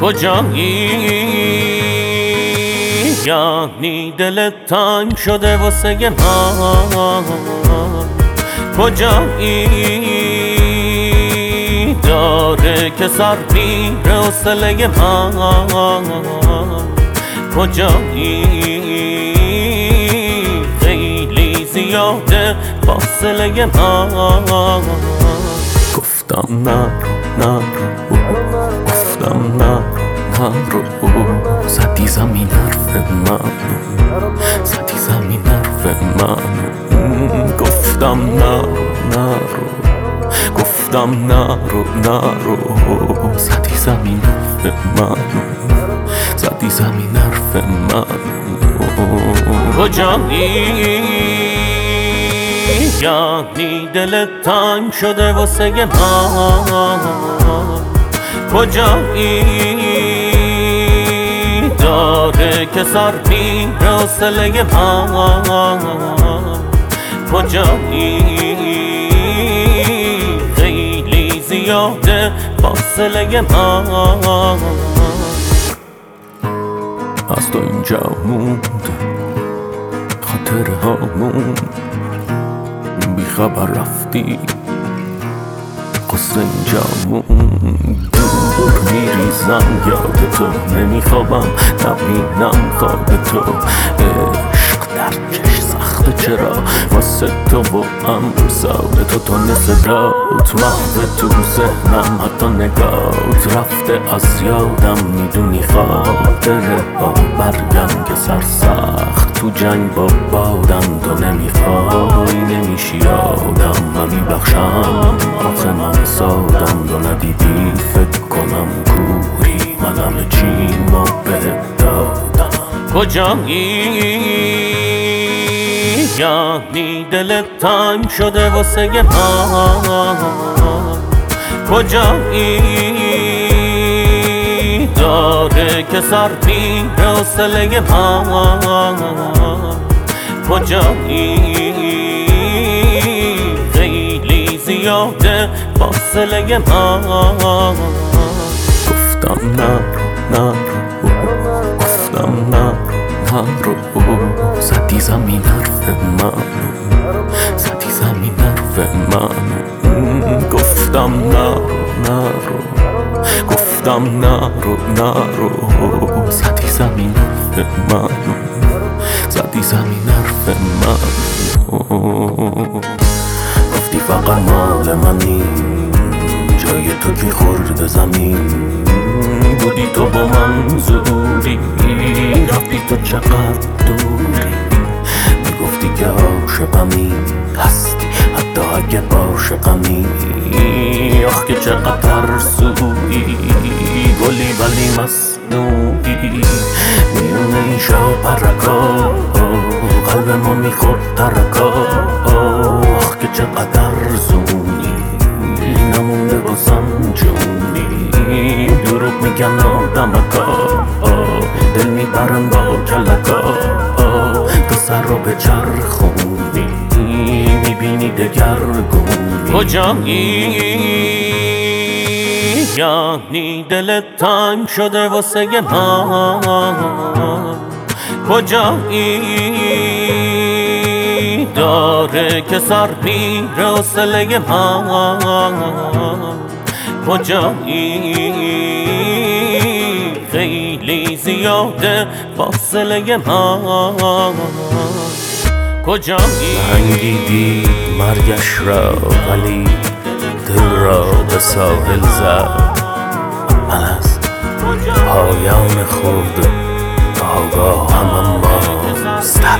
کجایی؟ یعنی دلت تنگ شده واسه من. کجایی؟ داره که سر میره حوصله من. کجایی؟ خیلی زیاده فاصله من. گفتم نرو گفتم نرو زدی زمین حرف من، زدی زمین حرف من. گفتم نرو گفتم نرو زدی زمین حرف من، زدی زمین حرف من. کجایی؟ یعنی دلت تنگ شده واسه من. کجایی؟ داره که سر میره حوصله من. کجایی؟ خیلی زیاده فاصله من. از تو اینجا موند خاطره هامون، بی خبر رفتی قصه اینجا موند. دور میریزم یاد تو، نمیخوابم نبینم خواب تو. عشق درکش سخته چرا واسه تو و امثال تو. تو نصدات محو تو ذهنم، حتی نگات رفته از یادم. میدونی خاطره ها برگم که سرسخت تو جنگ با بادم. تو نمیخوای نمیشی آدم، من میبخشم آخه من سادم. تو ندیدی فکر کنم کوری، من همه چیمو بهت دادم. کجایی؟ یعنی دلت تنگ شده واسه من. کجایی؟ داره که سر میره حوصله من. کجایی؟ خیلی زیاده فاصله من. گفتم نرو گفتم نرو زدی زمین حرف من، زدی زمین حرف من. گفتم نرو گفتم نرو زدی زمین حرف من، زدی زمین حرف من. گفتی فقط مال منی، جای تو کی خورد زمین. بودی تو با من زوری، رفتی تو چقدر دوری. میگفتی که عاشقمی هستی حتی اگه عاشقمی. آخ که چقدر ترسویی، گلی ولی مصنوعی. میونه این شاپرکا قلب ما میخورد ترکا. آخ که چقدر زونی، نمونده بازم جونی. دروغ میگن آدمکا، دل میبرن با کلکا. تو سر رو به چرخونی، میبینی دگرگونی. کجایی؟ یعنی دلت تنگ شده واسه من. کجایی؟ داره که سر میره حوصله من. کجایی؟ خیلی زیاده فاصله من. کجایی؟ رنگیدی مرگش را ولی دل را به ساحل زد. من از پایان خود آگاهم اما